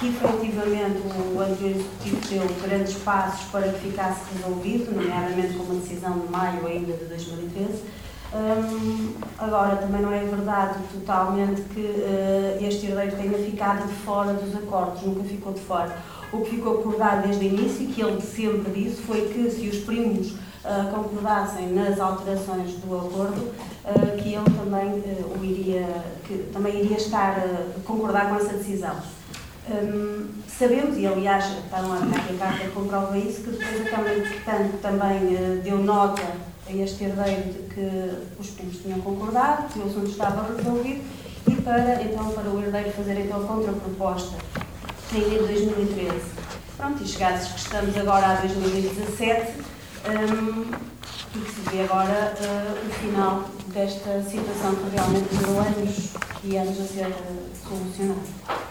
efetivamente o anterior executivo deu grandes passos para que ficasse resolvido, nomeadamente com uma decisão de maio ainda de 2013. Agora, também não é verdade totalmente que este herdeiro tenha ficado de fora dos acordos, nunca ficou de fora. O que ficou acordado desde o início, e que ele sempre disse, foi que se os primos concordassem nas alterações do acordo, que ele também, também iria concordar com essa decisão. Sabemos, e aliás está aqui a carta que comprova isso, que depois a Câmara de Portanto também deu nota a este herdeiro de que os primos tinham concordado, que o assunto estava resolvido, e para o herdeiro fazer então a contraproposta ainda em 2013. Pronto, e chegados que estamos agora a 2017, e que se vê agora o final desta situação que realmente durou anos e anos a ser solucionada.